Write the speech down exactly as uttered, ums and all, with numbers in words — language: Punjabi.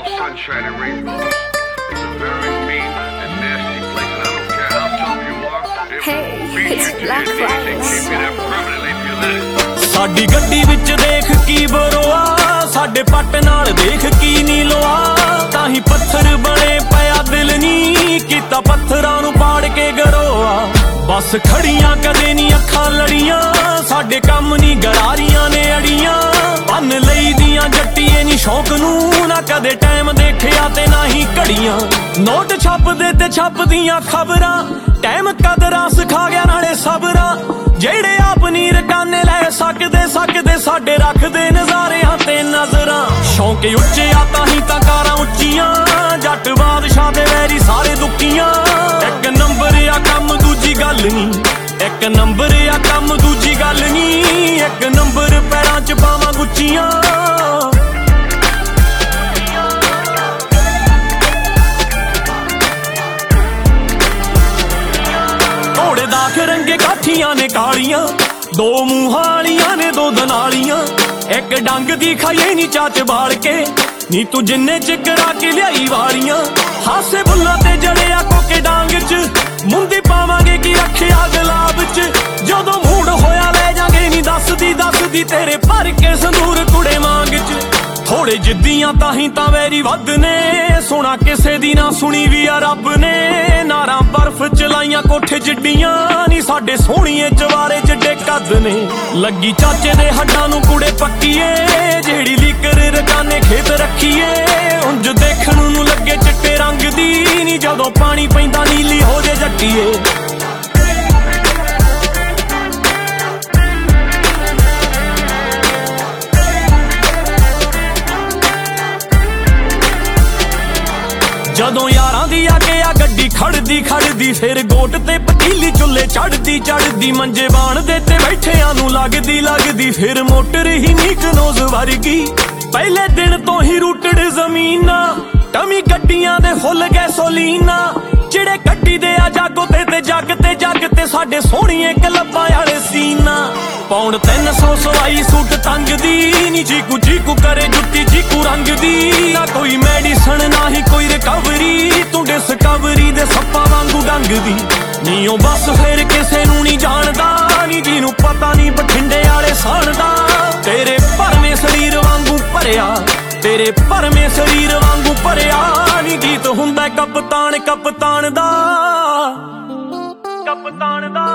all sunshine and rainbows. It's a very mean and nasty place, and I don't care how tough you are. It Hey, will beat it's you to Black your knees and Friday. keep you there permanently if you let it. ਸਾਡੀ ਗੱਡੀ ਵਿੱਚ ਦੇਖ ਕੀ ਬਰੋਆ, ਸਾਡੇ ਪੱਟ ਨਾਲ ਦੇਖ ਕੀ ਨੀ ਲੋਆ। ਤਾਂ ਹੀ ਪੱਥਰ ਬਣੇ ਪਿਆ ਦਿਲ ਨੀ ਕੀਤਾ ਪੱਥਰਾਂ ਨੂੰ ਪਾੜ ਕੇ ਗਰੋਆ। ਬਸ ਖੜੀਆਂ ਕਦੇ ਨੀ ਅੱਖਾਂ ਲੜੀਆਂ, ਸਾਡੇ ਕੰਮ ਨੀ ਗਰਾਰੀਆਂ ਨੇ ਅੜੀਆਂ। ਬੰਨ ਲਈ ਦੀਆਂ ਜੱਟੀਏ ਨੀ ਸ਼ੌਕ ਨੂੰ, ਨਾ ਕਦੇ ਟਾਈਮ ਦੇਖਿਆ ਤੇ ਨਾ ਹੀ ਘੜੀਆਂ। ਨੋਟ ਛਾਪਦੇ ਤੇ ਛਾਪਦੀਆਂ ਖਬਰਾਂ, ਟਾਈਮ ਕਦਰਾਂ ਸਿਖਾ ਗਿਆ ਨਾਲੇ ਸਬਰਾਂ। ਜਿਹੜੇ ਆਪ ਨੀ ਰਕਾਨੇ ਲੈ ਸਕਦੇ ਸਕਦੇ ਸਾਡੇ ਰੱਖਦੇ ਨਜ਼ਾਰਿਆਂ ਤੇ ਨਜ਼ਰਾਂ। ਸ਼ੌਂਕ ਉੱਚਿਆ ਤਾਂ ਹੀ ਤਾਂ ਕਾਰਾਂ ਉੱਚੀਆਂ, ਜੱਟ ਬਾਦਸ਼ਾਹ ਦੇ ਵੈਰੀ ਸਾਰੇ ਦੁੱਖੀਆਂ। ਇੱਕ ਨੰਬਰ ਆ ਕੰਮ ਦੂਜੀ ਗੱਲ ਨੀ, ਇੱਕ ਨੰਬਰ ਆ ਕੰਮ ਦੂਜੀ ਗੱਲ ਨੀ। ਇੱਕ ਨੰਬਰ ਪੈਰਾਂ ਚ ਪਾਵਾਂ ਗੁੱਚੀਆਂ। ਘੋੜੇ ਦਾਖ ਰੰਗੇ ਕਾਠੀਆਂ ਨੇ ਕਾਲੀਆਂ, ਦੋ ਮੂੰਹਾਂ ਵਾਲੀਆਂ ਨੇ ਦੋ ਦਨਾਲੀਆਂ। ਇੱਕ ਡੰਗ ਦੀ ਖਾਈਏ ਨੀ ਚਾਚ ਬਾਲ ਕੇ, ਨੀ ਤੂੰ ਜਿੰਨੇ ਚ ਕਰਾ ਕੇ ਲਿਆਈ ਵਾਲੀਆਂ। ਹਾਸੇ ਬੁੱਲਾਂ ਤੇ ਜੜਿਆ ਕੋਕੇ ਡਾਂਗ ਚ, ਮੁੰਦੀ ਪਾਵਾਂਗੇ ਕੀ ਰੱਖਿਆ ਗੁਲਾਬ ਚ। ਜਦੋਂ ਮੂਡ ਹੋਇਆ ਲੈ ਜਾਗੇ ਨੀ ਦੱਸਦੀ ਦੱਸਦੀ ਤੇਰੇ ਭਰ ਕੇ ਸੰਦੂਰ ਕੁੜੇ ਮੰਗ ਚ। ਥੋੜੇ ਜਿੱਦੀਆਂ ਤਾਂ ਹੀ ਤਾਂ ਵੈਰੀ ਵੱਧ ਨੇ, ਸੁਣਾ ਕਿਸੇ ਦੀ ਨਾ ਸੁਣੀ ਵੀ ਆ ਰੱਬ ਨੇ। ਨਾਰਾਂ ਬਰਫ਼ ਚਲਾਈਆਂ ਕੋਠੇ ਜਿੱਡੀਆਂ, ਨੀ ਸਾਡੇ ਸੋਹਣੀਏ ਚਵਾਰੇ ਜਿੱਡੇ ਕੱਦ ਨੇ। ਲੱਗੀ ਚਾਚੇ ਦੇ ਹੱਡਾਂ ਨੂੰ ਕੁੜੇ ਪੱਕੀਏ, ਜਿਹੜੀ ਲੀਕਰ ਰਕਾਨੇ ਖੇਤ ਰੱਖੀਏ। ਉਂਝ ਦੇਖਣ ਨੂੰ ਲੱਗੇ ਚਿੱਟੇ ਰੰਗ ਦੀ, ਨੀ ਜਦੋਂ ਪਾਣੀ ਪੈਂਦਾ ਨੀਲੀ ਹੋ ਜੇ ਜੱਟੀਏ। ਜਦੋਂ ਯਾਰਾਂ ਦੀ ਆ ਕੇ ਆ ਗੱਡੀ ਖੜਦੀ ਖੜਦੀ, ਫਿਰ ਗੋਟ ਤੇ ਪਤੀਲੀ ਚੁੱਲੇ ਚੜਦੀ ਚੜਦੀ। ਮੰਜੇ ਬਾਣਦੇ ਤੇ ਬੈਠਿਆਂ ਨੂੰ ਲੱਗਦੀ ਲੱਗਦੀ, ਫਿਰ ਮੋਟਰ ਹੀ ਮੀਕਨੋਜ਼ ਵਰਗੀ। ਪਹਿਲੇ ਦਿਨ ਤੋਂ ਹੀ ਰੂਟਡ ਜ਼ਮੀਨਾਂ, ਟਮੀ ਗੱਡੀਆਂ ਦੇ ਫੁੱਲ ਗੈਸੋਲੀਨਾ। ਜਿਹੜੇ ਗੱਡੀ ਦੇ ਆ ਜਾਗੋ ਤੇ ਤੇ ਜੱਗ ਤੇ ਜੱਗ ਤੇ ਸਾਡੇ ਸੋਹਣੀਏ ਕਲੱਬਾਂ ਵਾਲੇ ਸੀਨਾ। ਪੌਂਡ ਤਿੰਨ ਸੌ ਸਵਾਈ ਸੂਟ ਤੰਗ ਦੀ, ਨੀ ਚੀਕੂ ਚੀਕੂ ਕਰੇ ਜੁੱਤੀ ਚੀਕੂ ਰੰਗ ਦੀ। ਨਾ ਕੋਈ ਮੈਡੀਸਨ ਨਾ ਹੀ ਕੋਈ ਰਿਕਵਰੀ, ਤੂੰ ਡਿਸਕਵਰੀ ਦੇ ਸੱਪਾਂ ਵਾਂਗੂ ਡੰਗ ਦੀ। ਨੀ ਉਹ ਬਸ ਫਿਰ ਕਿਸੇ ਨੂੰ ਨੀ ਜਾਣਦਾ, ਨੀ ਜਿਹਨੂੰ ਪਤਾ ਨੀ ਬਠਿੰਡੇ ਵਾਲੇ ਸਾਣ ਦਾ। ਤੇਰੇ ਭਰਵੇਂ ਸਰੀਰ ਵਾਂਗੂ ਭਰਿਆ, ਤੇਰੇ ਭਰਵੇਂ ਸਰੀਰ ਵਾਂਗੂ ਭਰਿਆ। ਨੀ ਗੀਤ ਹੁੰਦਾ ਕਪਤਾਨ ਕਪਤਾਨ ਦਾ, ਕਪਤਾਨ ਦਾ।